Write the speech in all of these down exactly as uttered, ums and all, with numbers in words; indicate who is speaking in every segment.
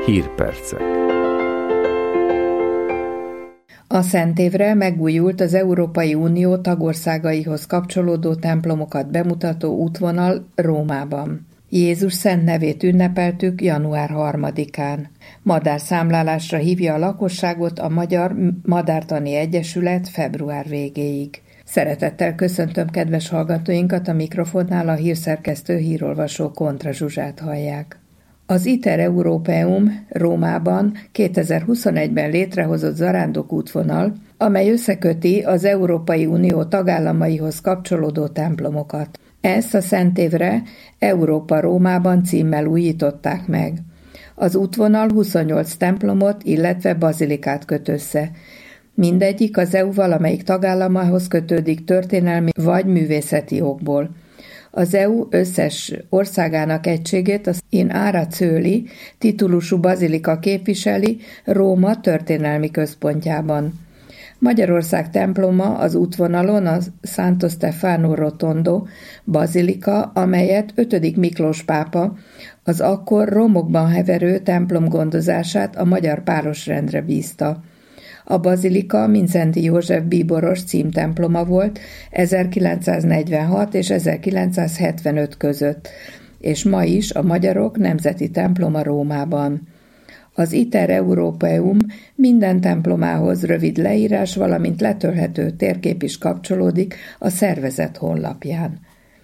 Speaker 1: Hírpercek.
Speaker 2: A Szentévre megújult az Európai Unió tagországaihoz kapcsolódó templomokat bemutató útvonal Rómában. Jézus szent nevét ünnepeltük január harmadikán. Madárszámlálásra hívja a lakosságot a Magyar Madártani Egyesület február végéig. Szeretettel köszöntöm kedves hallgatóinkat, a mikrofonnál a hírszerkesztő hírolvasó Kontra Zsuzsát hallják. Az ITER Europeum Rómában kétezer-huszonegyben létrehozott zarándokútvonal, amely összeköti az Európai Unió tagállamaihoz kapcsolódó templomokat. Ezt a Szentévre Európa Rómában címmel újították meg. Az útvonal huszonnyolc templomot, illetve bazilikát köt össze. Mindegyik az é u valamelyik tagállamához kötődik történelmi vagy művészeti okból. Az é u összes országának egységét az In Ara Coeli titulusú bazilika képviseli Róma történelmi központjában. Magyarország temploma az útvonalon a Santo Stefano Rotondo bazilika, amelyet ötödik Miklós pápa az akkor romokban heverő templom gondozását a magyar párosrendre bízta. A bazilika Mindszenty József bíboros címtemploma volt ezerkilencszáznegyvenhat és ezerkilencszázhetvenöt között, és ma is a magyarok nemzeti temploma Rómában. Az ITER Europeum minden templomához rövid leírás, valamint letölthető térkép is kapcsolódik a szervezet honlapján.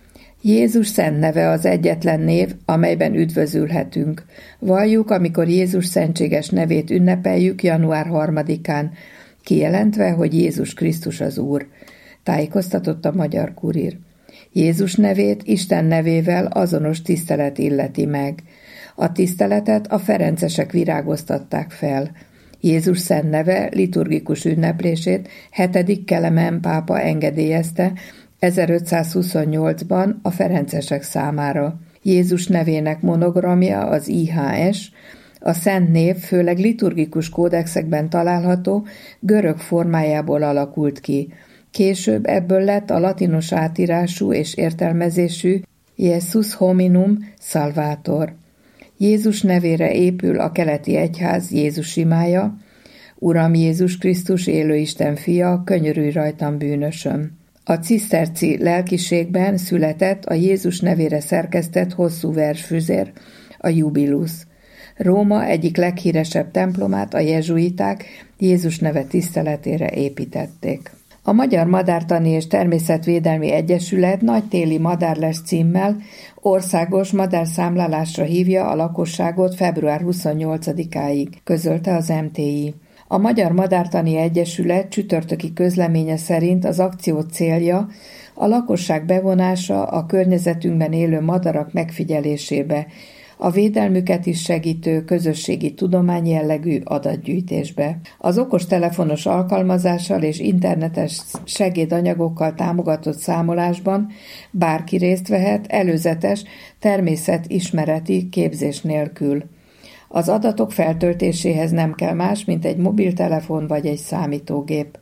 Speaker 2: Jézus szent neve az egyetlen név, amelyben üdvözülhetünk. Valljuk, amikor Jézus szentséges nevét ünnepeljük január harmadikán, kijelentve, hogy Jézus Krisztus az Úr, tájékoztatott a Magyar Kurír. Jézus nevét Isten nevével azonos tisztelet illeti meg. A tiszteletet a ferencesek virágoztatták fel. Jézus szent neve liturgikus ünneplését hetedik Kelemen pápa engedélyezte ezerötszázhuszonnyolcban a ferencesek számára. Jézus nevének monogramja, az I H S, a szent név főleg liturgikus kódexekben található görög formájából alakult ki. Később ebből lett a latinos átírású és értelmezésű Jesus hominum salvator. Jézus nevére épül a keleti egyház Jézus imája, Uram Jézus Krisztus, élő Isten fia, könyörülj rajtam bűnösöm. A ciszterci lelkiségben született a Jézus nevére szerkesztett hosszú versfüzér, a Jubilus. Róma egyik leghíresebb templomát a jezsuiták Jézus neve tiszteletére építették. A Magyar Madártani és Természetvédelmi Egyesület nagytéli madárles címmel országos madárszámlálásra hívja a lakosságot február huszonnyolcadikáig, közölte az em té i. A Magyar Madártani Egyesület csütörtöki közleménye szerint az akció célja a lakosság bevonása a környezetünkben élő madarak megfigyelésébe, a védelmüket is segítő közösségi tudományjellegű adatgyűjtésbe. Az okostelefonos alkalmazással és internetes segédanyagokkal támogatott számolásban bárki részt vehet előzetes természetismereti képzés nélkül. Az adatok feltöltéséhez nem kell más, mint egy mobiltelefon vagy egy számítógép.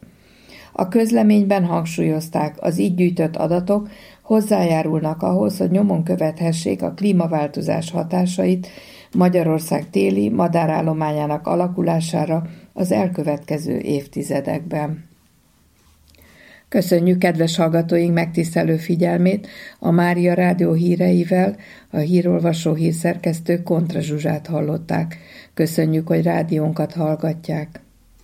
Speaker 2: A közleményben hangsúlyozták, az így gyűjtött adatok hozzájárulnak ahhoz, hogy nyomon követhessék a klímaváltozás hatásait Magyarország téli madárállományának alakulására az elkövetkező évtizedekben. Köszönjük kedves hallgatóink megtisztelő figyelmét, a Mária Rádió híreivel a hírolvasó hírszerkesztő Kontra Zsuzsát hallották. Köszönjük, hogy rádiónkat hallgatják.